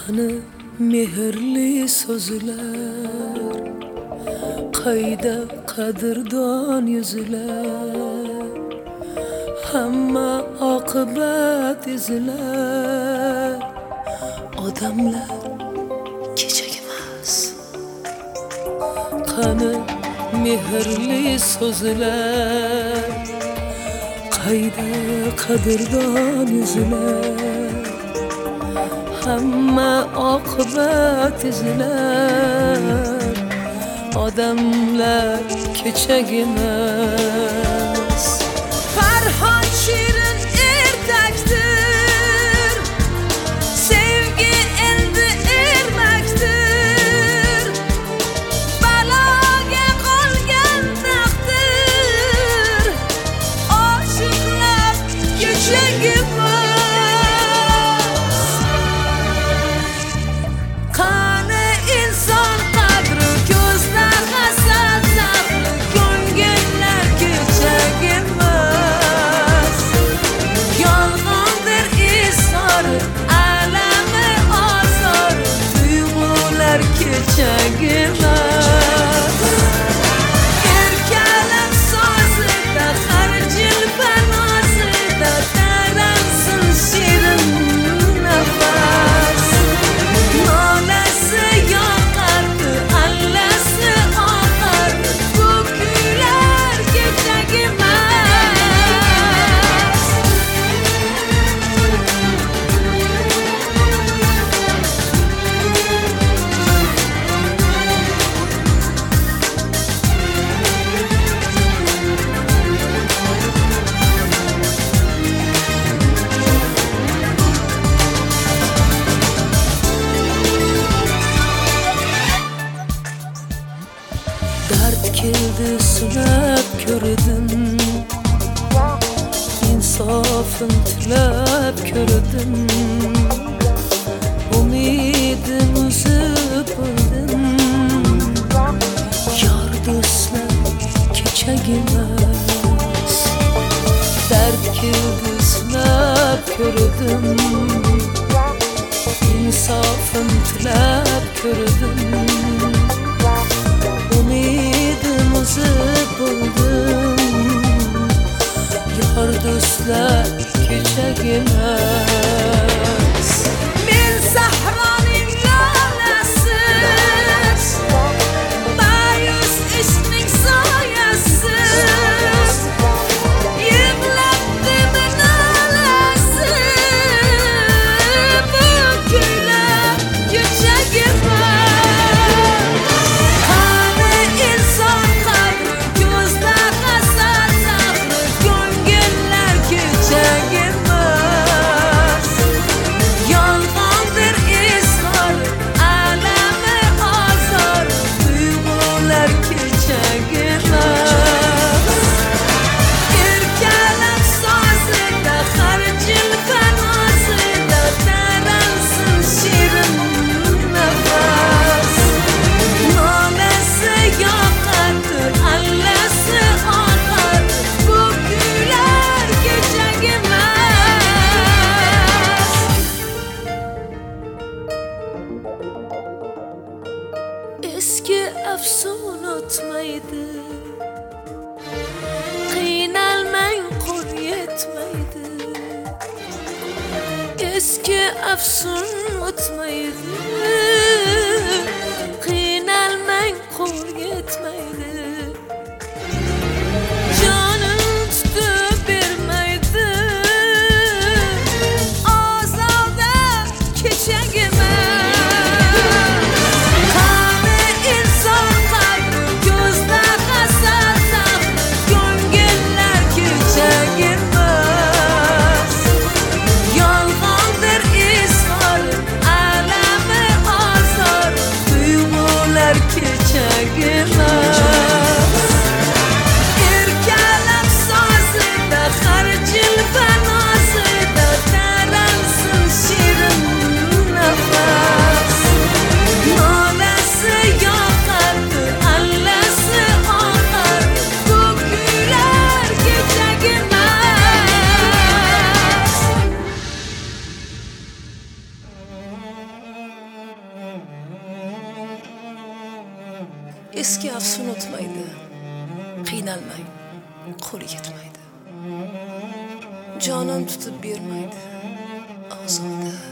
Qani mehrli so'zlar, qayda qadrdon yuzlar, hamma oqibat izlar. Odamlar kechak emas. Qani mehrli so'zlar, qayda qadrdon yuzlar, hamma oqibat izlar. Odamlar kechak emas. Farhod shirin ertakdir, sevgi endi ermakdir. Baloga qolgan taqdir, oshiqlar kechak emas. Qani inson qadri ko'zlar hasad zahri, ko'ngillar kechak emas. Yolg'ondir izhori, alami ozori, tuyg'ular kechak emas. Erkalar sozida, har jilpa nozida, taransin shirin nafas. Nolasi yoqardi, allasi oqardi, bu kuylar kechak emas. Dard keldi sunab ko'rdim, insofin tilab ko'rdim. Umidim uzib o'ldim, yor do'stlar kechak emas. Dard keldi sunab ko'rdim, insofin tilab ko'rdim. Umidim uzib o'ldim, yor do'stlar kechak emas. Men sahroning lolasi, ma'yus ishning soyasi, yig'latdimi nolasi, bu kuylar kechak emas. Qani inson qadri ko'zlar hasad zahri, ko'ngillar kechak emas. Yolg'ondir izhori, alami ozori, tuyg'ular kechak emas. Erkalar sozida, har jilpa nozida, taransin shirin nafas. Nolasi yoqardi, allasi oqardi, bu kuylar kechak emas. Eski afsun o'tmaydi, qiynalmang qur yetmaydi. Eski afsun o'tmaydi, qiynalmang qur yetmaydi. Jonim tutib bermaydi, ozoda kechak emas. Qani inson qadri ko'zlar hasad zahri, ko'ngillar kechak emas. Yolg'ondir izhori, alami eski afsun o'tmaydi, qiynalmang, qo'li yetmaydi. Jonim tutib bermaydi, og'zimda